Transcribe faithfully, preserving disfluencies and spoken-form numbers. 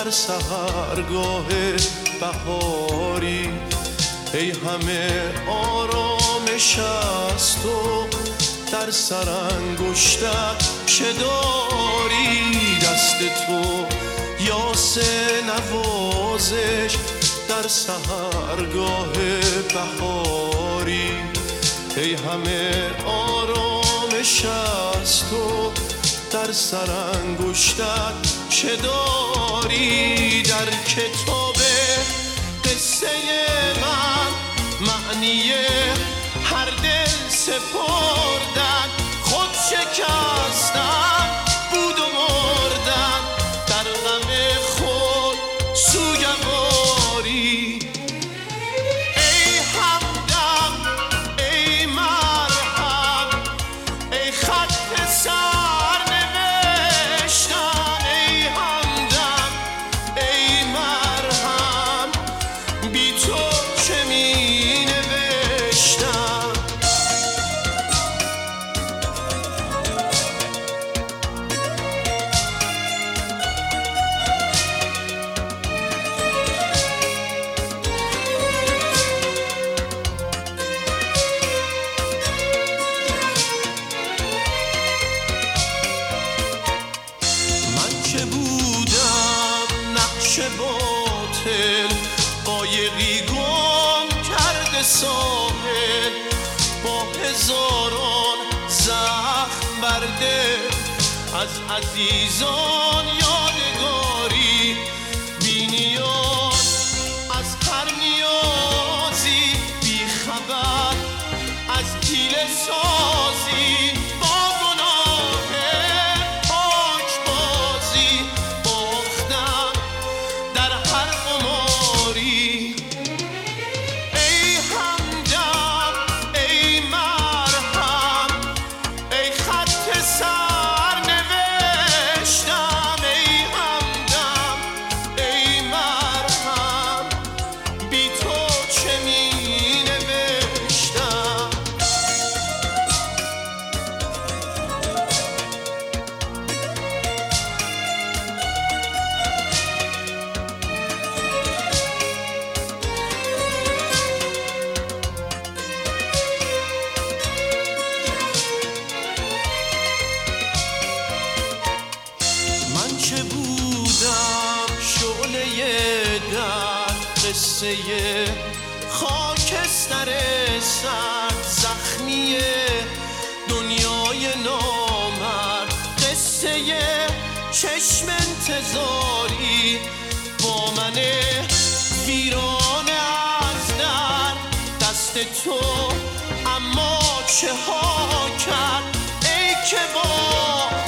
در سحرگاه بهاری، ای همه آرامش از تو در سرانگشتت چه داری؟ دست تو یاس نوازش در سحرگاه بهاری، ای همه آرامش از تو در سرانگشتت چه داری؟ در کتاب قصه من معنی هر دل سپردن، خود شکستن بود و مردن، در غم خود سوگواری. ای همدم ای مرهم ای خط سرنوشتم، ای همدم ای مرهم بی تو چه می نوشتم. باطل قایقی گم کرده ساحل، با هزاران زخم برده از عزیزان یادگاری، بی نیاز از هر نیازی، بی خبر از حیله سازی، با گناه پاک بازی باختم در هر قماری. ای همدم ای مرهم ای خط سرنوشتم، ای همدم ای مرهم بی تو چه می نوشتم. من چه بودم شعله در قصه خاکستر سرد زخمی دنیای نامرد، قصه چشم انتظاری با من ویران از در دست تو، اما چه ها کرد ای که با